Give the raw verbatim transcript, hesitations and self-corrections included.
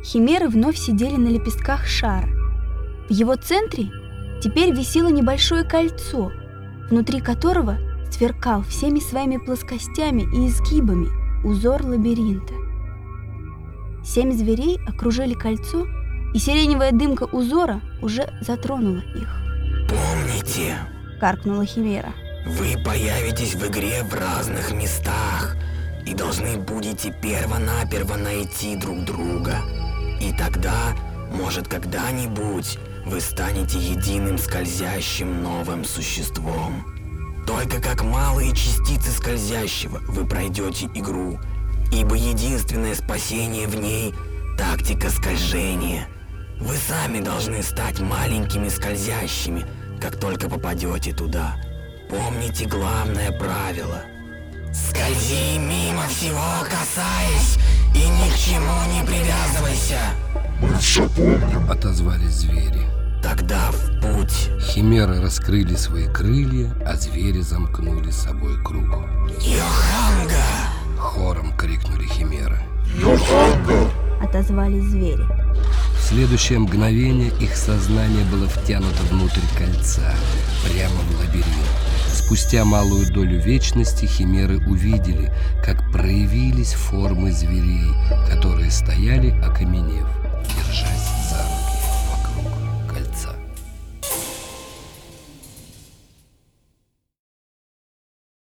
химеры вновь сидели на лепестках шара. В его центре теперь висело небольшое кольцо, внутри которого сверкал всеми своими плоскостями и изгибами узор лабиринта. Семь зверей окружили кольцо, и сиреневая дымка узора уже затронула их. «Помните», — каркнула химера, — «вы появитесь в игре в разных местах и должны будете перво-наперво найти друг друга. И тогда, может, когда-нибудь вы станете единым скользящим новым существом. Только как малые частицы скользящего вы пройдете игру, ибо единственное спасение в ней – тактика скольжения. Вы сами должны стать маленькими скользящими, как только попадете туда. Помните главное правило. Скользи мимо всего касаясь, и ни к чему не привязывайся». «Мы все помним», — отозвались звери. «Тогда в путь». Химеры раскрыли свои крылья, а звери замкнули с собой круг. «Йоханга!» — хором крикнули химеры. «Йоханга!» — отозвались звери. В следующее мгновение их сознание было втянуто внутрь кольца, прямо в лабиринт. Спустя малую долю вечности химеры увидели, как проявились формы зверей, которые стояли, окаменев.